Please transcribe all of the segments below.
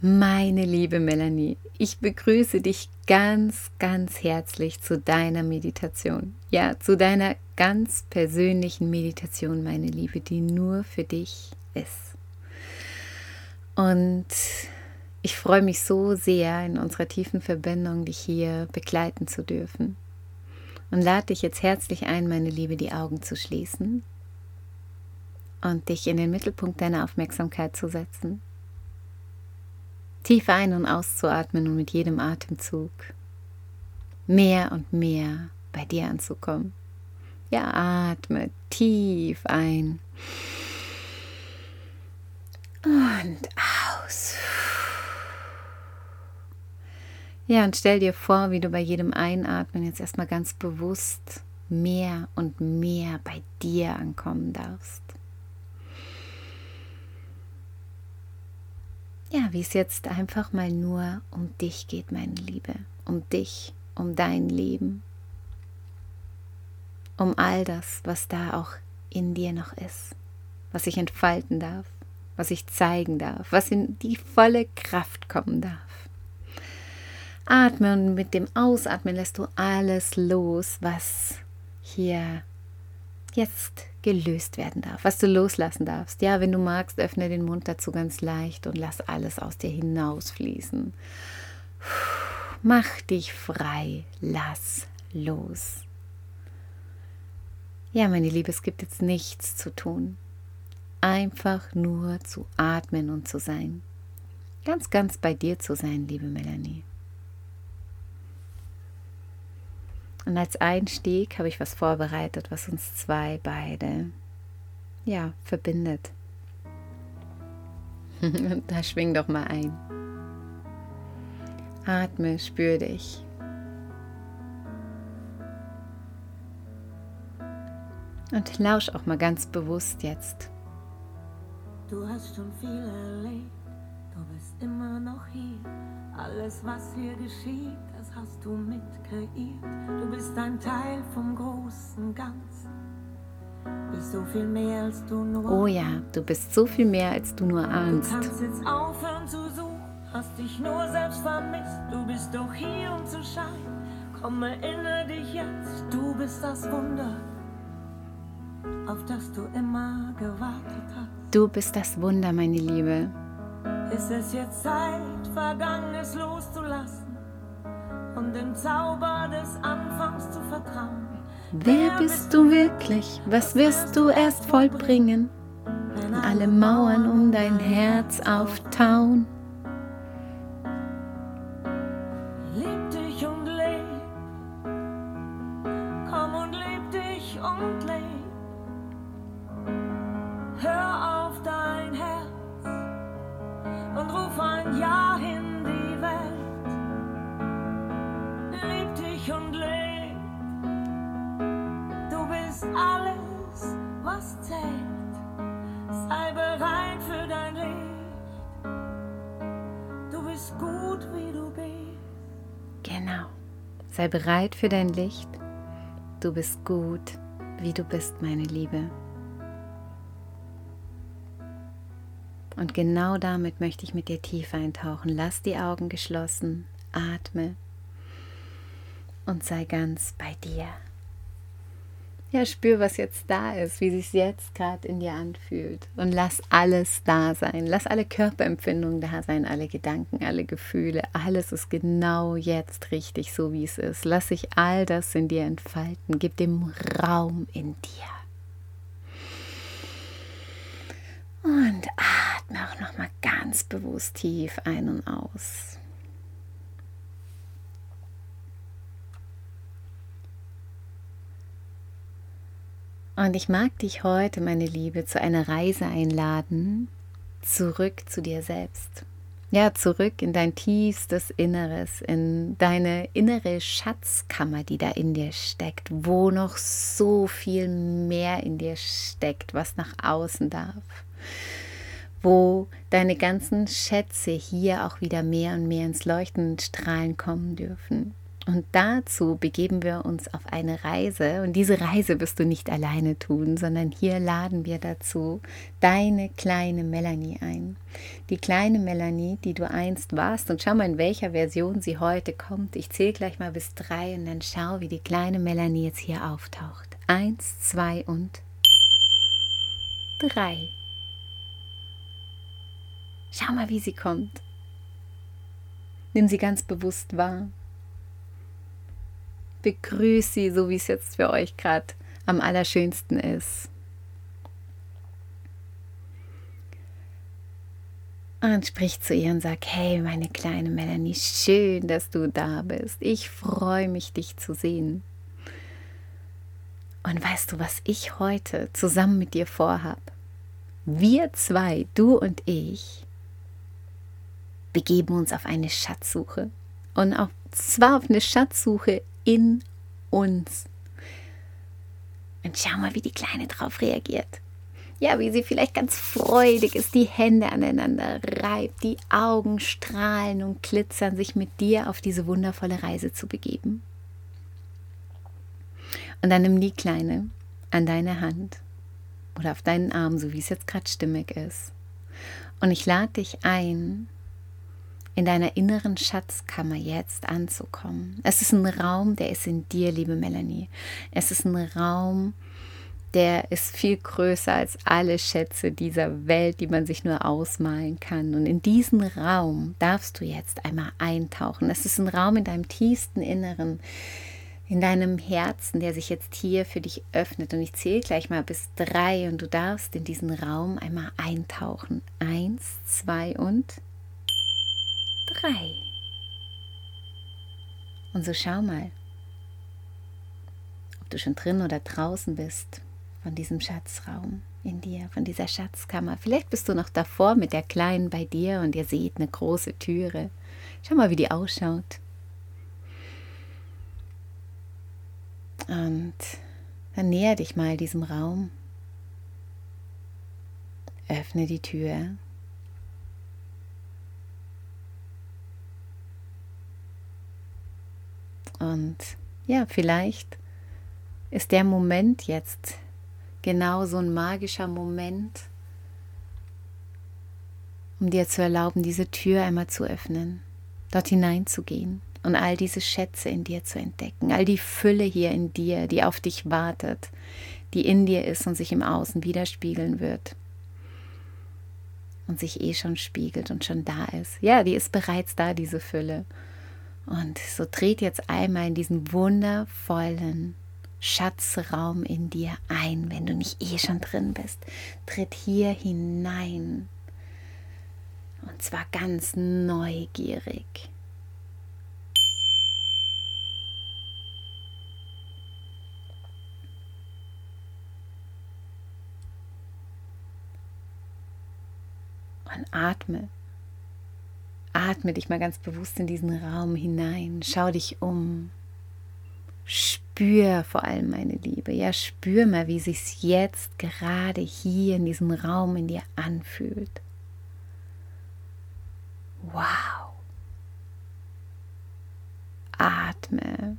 Meine liebe Melanie, ich begrüße dich ganz, ganz herzlich zu deiner Meditation. Ja, zu deiner ganz persönlichen Meditation, meine Liebe, die nur für dich ist. Und ich freue mich so sehr, in unserer tiefen Verbindung dich hier begleiten zu dürfen. Und lade dich jetzt herzlich ein, meine Liebe, die Augen zu schließen und dich in den Mittelpunkt deiner Aufmerksamkeit zu setzen. Tief ein- und auszuatmen und mit jedem Atemzug mehr und mehr bei dir anzukommen. Ja, atme tief ein und aus. Ja, und stell dir vor, wie du bei jedem Einatmen jetzt erstmal ganz bewusst mehr und mehr bei dir ankommen darfst. Ja, wie es jetzt einfach mal nur um dich geht, meine Liebe. Um dich, um dein Leben. Um all das, was da auch in dir noch ist. Was sich entfalten darf. Was sich zeigen darf. Was in die volle Kraft kommen darf. Atme und mit dem Ausatmen lässt du alles los, was hier jetzt gelöst werden darf, was du loslassen darfst. Ja, wenn du magst, öffne den Mund dazu ganz leicht und lass alles aus dir hinausfließen. Mach dich frei, lass los. Ja, meine Liebe, es gibt jetzt nichts zu tun. Einfach nur zu atmen und zu sein. Ganz, ganz bei dir zu sein, liebe Melanie. Und als Einstieg habe ich was vorbereitet, was uns beide verbindet. Da schwing doch mal ein. Atme, spür dich. Und lausch auch mal ganz bewusst jetzt. Du hast schon viel erlebt, du bist immer noch hier. Alles, was hier geschieht, das hast du mit kreiert. Du bist ein Teil vom großen Ganzen. Bist so viel mehr, als du nur Oh ja, du bist so viel mehr, als du nur ahnst. Du kannst jetzt aufhören zu suchen, hast dich nur selbst vermisst. Du bist doch hier, um zu scheinen. Komm, erinnere dich jetzt, du bist das Wunder, auf das du immer gewartet hast. Du bist das Wunder, meine Liebe. Ist es jetzt Zeit, Vergangenes loszulassen und dem Zauber des Anfangs zu vertrauen? Wer bist du wirklich? Was wirst du erst vollbringen, wenn alle Mauern um dein Herz auftauen? Lieb dich und leb, komm und leb dich und leb. Hör auf dein Herz und ruf ein Ja in die Welt. Lieb dich und leb, du bist alles, was zählt. Sei bereit für dein Licht, du bist gut, wie du bist. Genau, sei bereit für dein Licht. Du bist gut, wie du bist, meine Liebe. Und genau damit möchte ich mit dir tief eintauchen. Lass die Augen geschlossen, atme und sei ganz bei dir. Ja, spür, was jetzt da ist, wie es sich jetzt gerade in dir anfühlt. Und lass alles da sein. Lass alle Körperempfindungen da sein, alle Gedanken, alle Gefühle. Alles ist genau jetzt richtig, so wie es ist. Lass sich all das in dir entfalten. Gib dem Raum in dir. Und atme auch nochmal ganz bewusst tief ein und aus. Und ich mag dich heute, meine Liebe, zu einer Reise einladen, zurück zu dir selbst. Ja, zurück in dein tiefstes Inneres, in deine innere Schatzkammer, die da in dir steckt, wo noch so viel mehr in dir steckt, was nach außen darf. Wo deine ganzen Schätze hier auch wieder mehr und mehr ins Leuchten und Strahlen kommen dürfen. Und dazu begeben wir uns auf eine Reise. Und diese Reise wirst du nicht alleine tun, sondern hier laden wir dazu deine kleine Melanie ein. Die kleine Melanie, die du einst warst. Und schau mal, in welcher Version sie heute kommt. Ich zähle gleich mal bis 3 und dann schau, wie die kleine Melanie jetzt hier auftaucht. 1, 2 und 3. Schau mal, wie sie kommt. Nimm sie ganz bewusst wahr. Begrüß sie, so wie es jetzt für euch gerade am allerschönsten ist. Und sprich zu ihr und sag, hey, meine kleine Melanie, schön, dass du da bist. Ich freue mich, dich zu sehen. Und weißt du, was ich heute zusammen mit dir vorhab? Wir zwei, du und ich, begeben uns auf eine Schatzsuche. Und zwar auf eine Schatzsuche in uns. Und schau mal, wie die Kleine drauf reagiert. Ja, wie sie vielleicht ganz freudig ist, die Hände aneinander reibt, die Augen strahlen und glitzern, sich mit dir auf diese wundervolle Reise zu begeben. Und dann nimm die Kleine an deine Hand oder auf deinen Arm, so wie es jetzt gerade stimmig ist. Und ich lade dich ein, in deiner inneren Schatzkammer jetzt anzukommen. Es ist ein Raum, der ist in dir, liebe Melanie. Es ist ein Raum, der ist viel größer als alle Schätze dieser Welt, die man sich nur ausmalen kann. Und in diesen Raum darfst du jetzt einmal eintauchen. Es ist ein Raum in deinem tiefsten Inneren, in deinem Herzen, der sich jetzt hier für dich öffnet. Und ich zähle gleich mal bis 3 und du darfst in diesen Raum einmal eintauchen. 1, 2 und 3. Und so schau mal, ob du schon drin oder draußen bist von diesem Schatzraum in dir, von dieser Schatzkammer. Vielleicht bist du noch davor mit der Kleinen bei dir und ihr seht eine große Türe. Schau mal, wie die ausschaut. Und dann näher dich mal diesem Raum. Öffne die Tür. Und ja, vielleicht ist der Moment jetzt genau so ein magischer Moment, um dir zu erlauben, diese Tür einmal zu öffnen, dort hineinzugehen und all diese Schätze in dir zu entdecken, all die Fülle hier in dir, die auf dich wartet, die in dir ist und sich im Außen widerspiegeln wird und sich schon spiegelt und schon da ist. Ja, die ist bereits da, diese Fülle. Und so tritt jetzt einmal in diesen wundervollen Schatzraum in dir ein, wenn du nicht schon drin bist. Tritt hier hinein. Und zwar ganz neugierig. Und atme. Atme dich mal ganz bewusst in diesen Raum hinein. Schau dich um. Spür vor allem, meine Liebe. Ja, spür mal, wie sich's jetzt gerade hier in diesem Raum in dir anfühlt. Wow. Atme.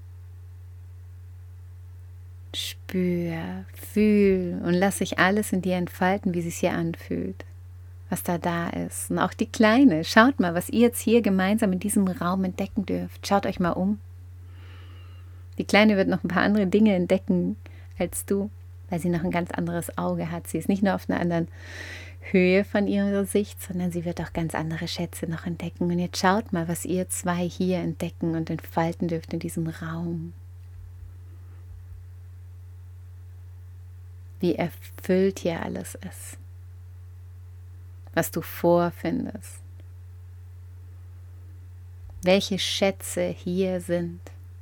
Spür, fühl und lass sich alles in dir entfalten, wie sich's hier anfühlt. Was da ist. Und auch die Kleine. Schaut mal, was ihr jetzt hier gemeinsam in diesem Raum entdecken dürft. Schaut euch mal um. Die Kleine wird noch ein paar andere Dinge entdecken als du, weil sie noch ein ganz anderes Auge hat. Sie ist nicht nur auf einer anderen Höhe von ihrer Sicht, sondern sie wird auch ganz andere Schätze noch entdecken. Und jetzt schaut mal, was ihr zwei hier entdecken und entfalten dürft in diesem Raum. Wie erfüllt hier alles ist. Was du vorfindest. Welche Schätze hier sind.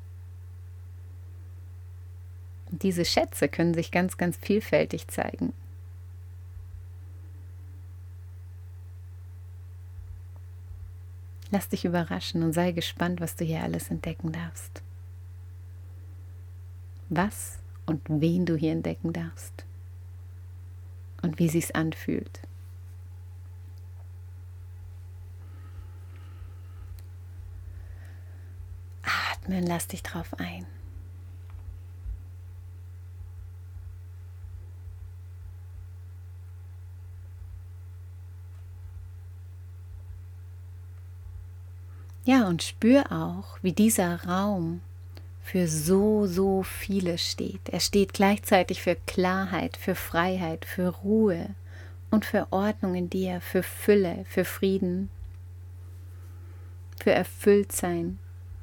Und diese Schätze können sich ganz, ganz vielfältig zeigen. Lass dich überraschen und sei gespannt, was du hier alles entdecken darfst. Was und wen du hier entdecken darfst. Und wie sich's anfühlt. Atme und lass dich drauf ein. Ja, und spür auch, wie dieser Raum für so viele steht. Er steht gleichzeitig für Klarheit, für Freiheit, für Ruhe und für Ordnung in dir, für Fülle, für Frieden, für Erfülltsein.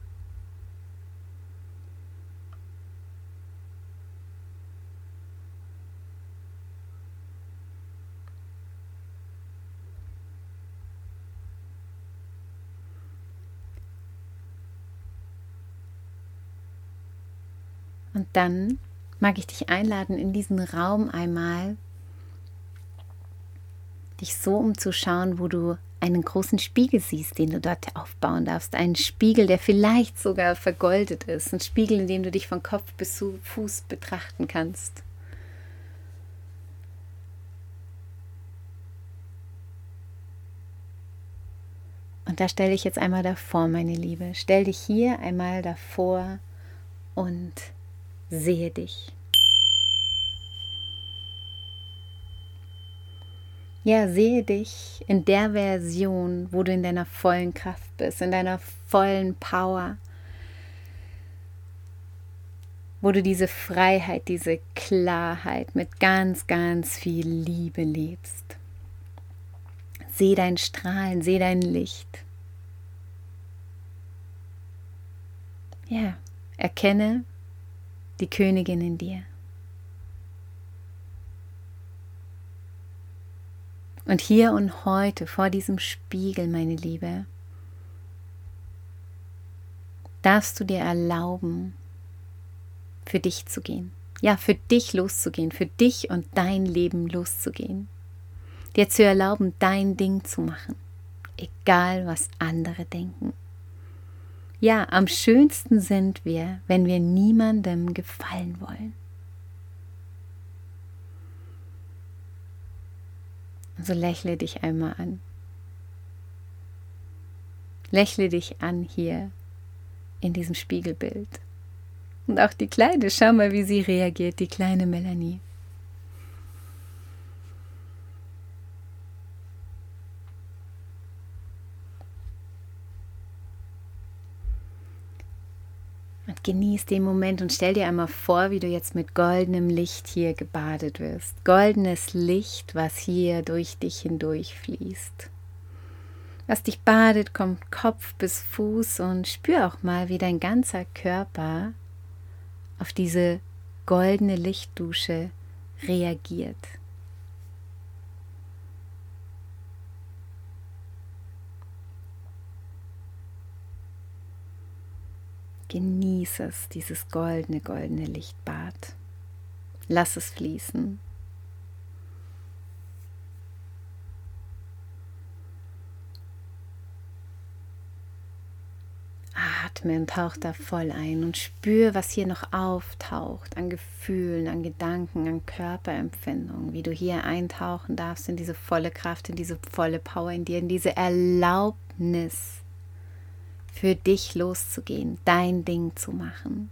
Und dann mag ich dich einladen, in diesen Raum einmal dich so umzuschauen, wo du einen großen Spiegel siehst, den du dort aufbauen darfst. Einen Spiegel, der vielleicht sogar vergoldet ist. Ein Spiegel, in dem du dich von Kopf bis zu Fuß betrachten kannst. Und da stell dich jetzt einmal davor, meine Liebe. Stell dich hier einmal davor und sehe dich. Ja, sehe dich in der Version, wo du in deiner vollen Kraft bist, in deiner vollen Power, wo du diese Freiheit, diese Klarheit mit ganz viel Liebe lebst. Sehe dein Strahlen, sehe dein Licht. Ja, erkenne die Königin in dir. Und hier und heute vor diesem Spiegel, meine Liebe, darfst du dir erlauben, für dich zu gehen. Ja, für dich loszugehen, für dich und dein Leben loszugehen. Dir zu erlauben, dein Ding zu machen, egal was andere denken. Ja, am schönsten sind wir, wenn wir niemandem gefallen wollen. Also lächle dich einmal an. Lächle dich an hier in diesem Spiegelbild. Und auch die Kleine, schau mal, wie sie reagiert, die kleine Melanie. Und genieß den Moment und stell dir einmal vor, wie du jetzt mit goldenem Licht hier gebadet wirst. Goldenes Licht, was hier durch dich hindurch fließt. Was dich badet, kommt Kopf bis Fuß und spür auch mal, wie dein ganzer Körper auf diese goldene Lichtdusche reagiert. Genieße es, dieses goldene Lichtbad. Lass es fließen. Atme und tauch da voll ein und spür, was hier noch auftaucht an Gefühlen, an Gedanken, an Körperempfindungen, wie du hier eintauchen darfst in diese volle Kraft, in diese volle Power in dir, in diese Erlaubnis, für dich loszugehen, dein Ding zu machen.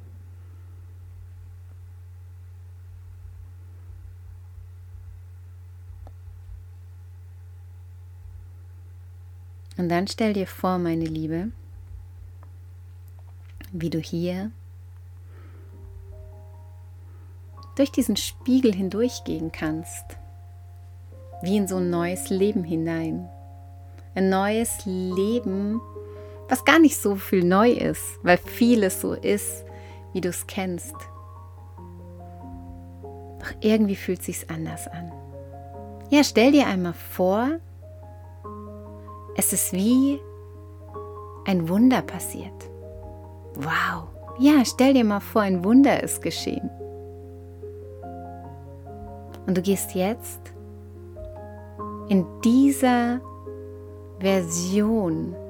Und dann stell dir vor, meine Liebe, wie du hier durch diesen Spiegel hindurchgehen kannst, wie in so ein neues Leben hinein. Ein neues Leben, was gar nicht so viel neu ist, weil vieles so ist, wie du es kennst. Doch irgendwie fühlt es sich anders an. Ja, stell dir einmal vor, es ist wie ein Wunder passiert. Wow, ja, stell dir mal vor, ein Wunder ist geschehen. Und du gehst jetzt in dieser Version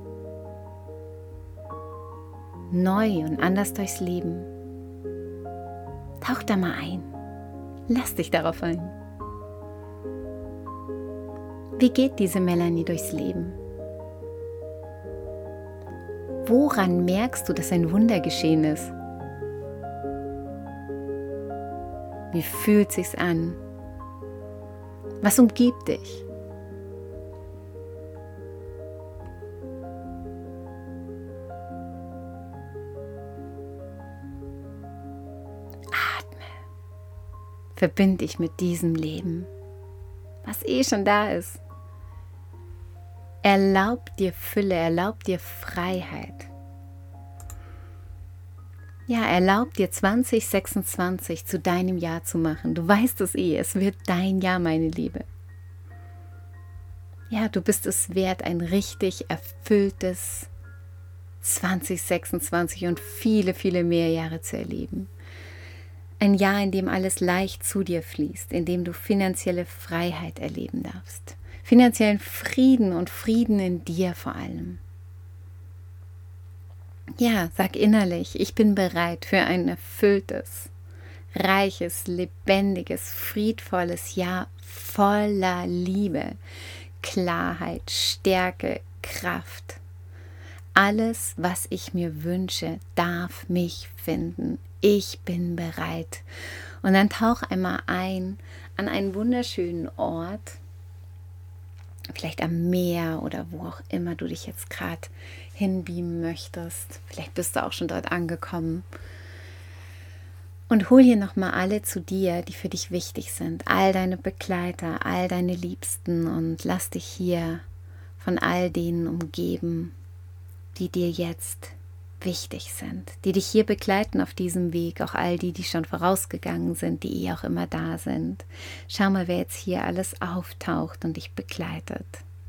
neu und anders durchs Leben. Tauch da mal ein. Lass dich darauf ein. Wie geht diese Melanie durchs Leben? Woran merkst du, dass ein Wunder geschehen ist? Wie fühlt sich's an? Was umgibt dich? Atme. Verbind dich mit diesem Leben, was schon da ist. Erlaub dir Fülle, erlaub dir Freiheit. Ja, erlaub dir 2026 zu deinem Jahr zu machen. Du weißt es es wird dein Jahr, meine Liebe. Ja, du bist es wert, ein richtig erfülltes 2026 und viele, viele mehr Jahre zu erleben. Ein Jahr, in dem alles leicht zu dir fließt, in dem du finanzielle Freiheit erleben darfst. Finanziellen Frieden und Frieden in dir vor allem. Ja, sag innerlich, ich bin bereit für ein erfülltes, reiches, lebendiges, friedvolles Jahr voller Liebe, Klarheit, Stärke, Kraft. Alles, was ich mir wünsche, darf mich finden. Ich bin bereit. Und dann tauch einmal ein an einen wunderschönen Ort, vielleicht am Meer oder wo auch immer du dich jetzt gerade hinbeamen möchtest. Vielleicht bist du auch schon dort angekommen. Und hol hier nochmal alle zu dir, die für dich wichtig sind. All deine Begleiter, all deine Liebsten und lass dich hier von all denen umgeben, die dir jetzt wichtig sind, die dich hier begleiten auf diesem Weg, auch all die, die schon vorausgegangen sind, die auch immer da sind. Schau mal, wer jetzt hier alles auftaucht und dich begleitet.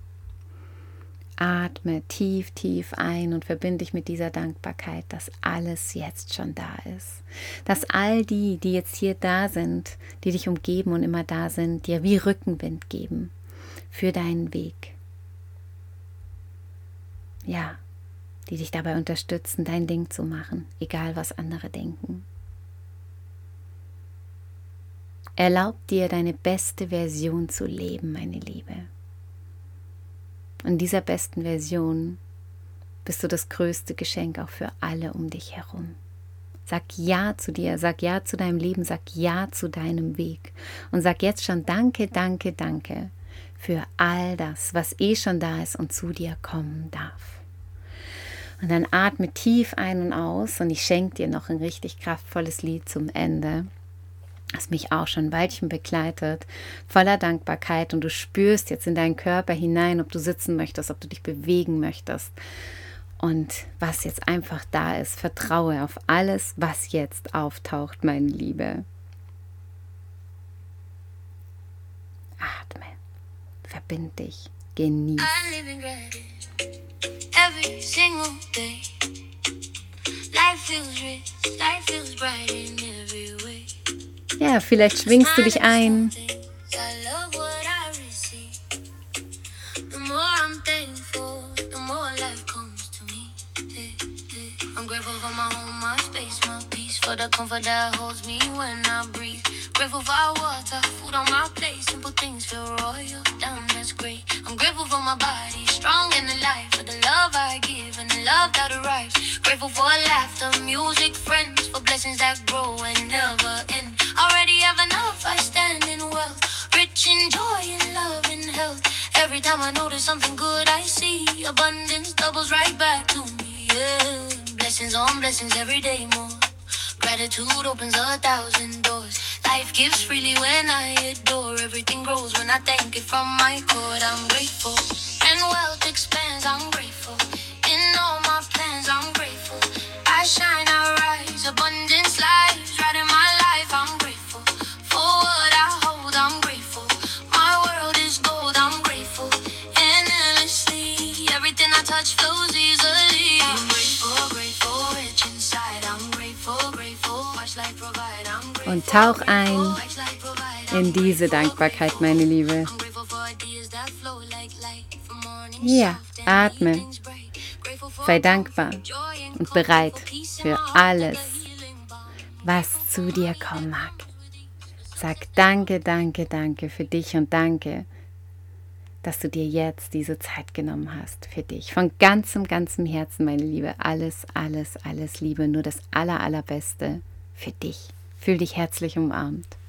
Atme tief, tief ein und verbinde dich mit dieser Dankbarkeit, dass alles jetzt schon da ist. Dass all die, die jetzt hier da sind, die dich umgeben und immer da sind, dir wie Rückenwind geben für deinen Weg. Ja, die dich dabei unterstützen, dein Ding zu machen, egal was andere denken. Erlaub dir, deine beste Version zu leben, meine Liebe. In dieser besten Version bist du das größte Geschenk auch für alle um dich herum. Sag Ja zu dir, sag Ja zu deinem Leben, sag Ja zu deinem Weg und sag jetzt schon Danke, danke, danke für all das, was schon da ist und zu dir kommen darf. Und dann atme tief ein und aus und ich schenke dir noch ein richtig kraftvolles Lied zum Ende, das mich auch schon ein Weilchen begleitet, voller Dankbarkeit und du spürst jetzt in deinen Körper hinein, ob du sitzen möchtest, ob du dich bewegen möchtest und was jetzt einfach da ist. Vertraue auf alles, was jetzt auftaucht, meine Liebe. Atme, verbind dich, genieß. Every single day, life feels rich, life feels bright in every way. Ja, vielleicht schwingst du dich ein. I love what I receive. The more I'm thankful, the more life comes to me. I'm grateful for my home, my space, my peace, for the comfort that holds me when I breathe. Grateful for our water, food on my plate, simple things feel royal, damn that's great. I'm grateful for my body, strong and alive, for the love I give and the love that arrives. Grateful for laughter, music, friends, for blessings that grow and never end. Already have enough, I stand in wealth, rich in joy and love and health. Every time I notice something good I see, abundance doubles right back to me, yeah. Blessings on blessings every day more. Gratitude opens 1,000 doors. Life gives freely when I adore. Everything grows when I thank it from my core. I'm grateful. And wealth expands, I'm grateful. In all my plans, I'm grateful. I shine, I rise, abundance lies right in my life. I'm grateful for what I hold, I'm grateful. My world is gold, I'm grateful. And endlessly, everything I touch flows easily. I'm grateful, grateful, rich inside. I'm grateful, grateful, watch life provide. I'm grateful. Und tauch ein in diese Dankbarkeit, meine Liebe. Ja, atme. Sei dankbar und bereit für alles, was zu dir kommen mag. Sag Danke, danke, danke für dich und danke dass du dir jetzt diese Zeit genommen hast für dich. Von ganzem, ganzem Herzen, meine Liebe, alles, alles, alles Liebe, nur das Allerbeste für dich. Fühl dich herzlich umarmt.